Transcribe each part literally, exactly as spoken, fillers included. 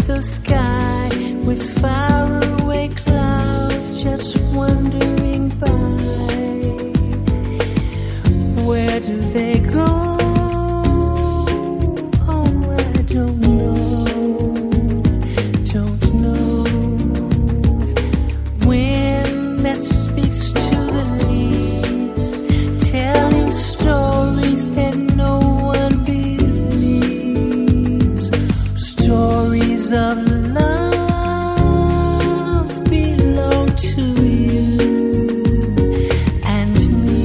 the sky with faraway clouds just wandering by. Where do they go? Oh, I don't know, don't know. Wind that speaks to the leaves, telling stories that no one believes. Stories of love belong to you and me.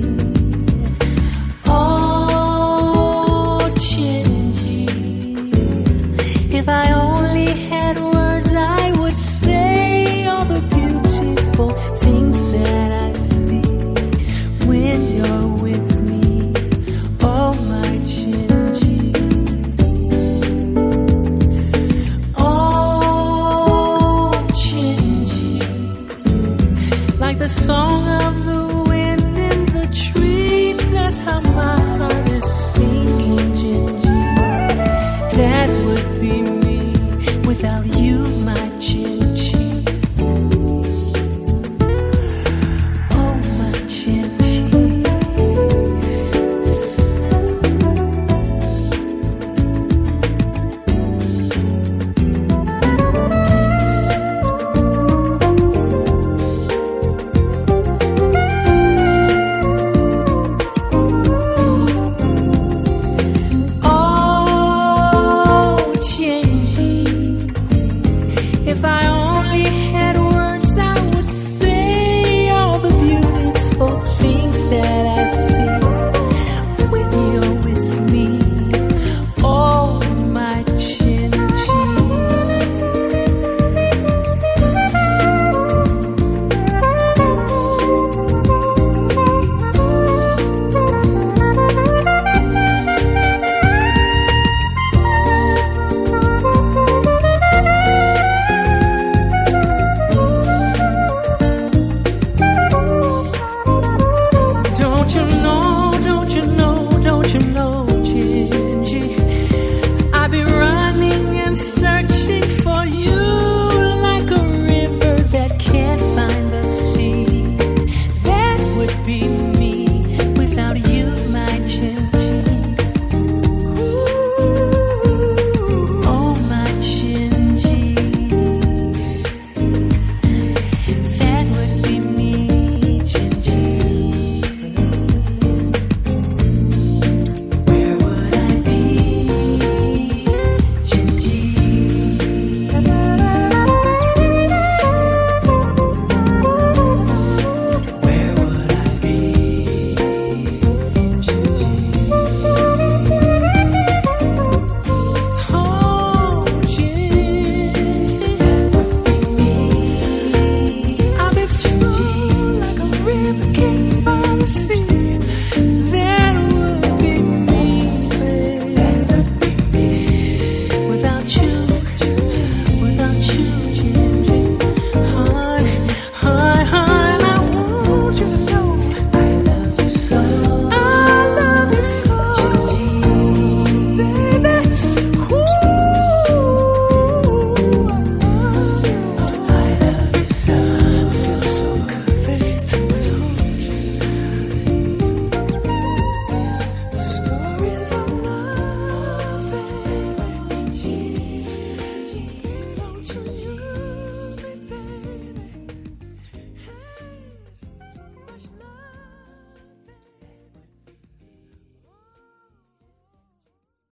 Oh, Chingy, if I only had words, I would say all the beautiful things that I see when you're with me. Oh, my Chingy. Oh, Chingy, like the song of the wind in the trees, that's how my heart is singing, Gingy. That would be me without you.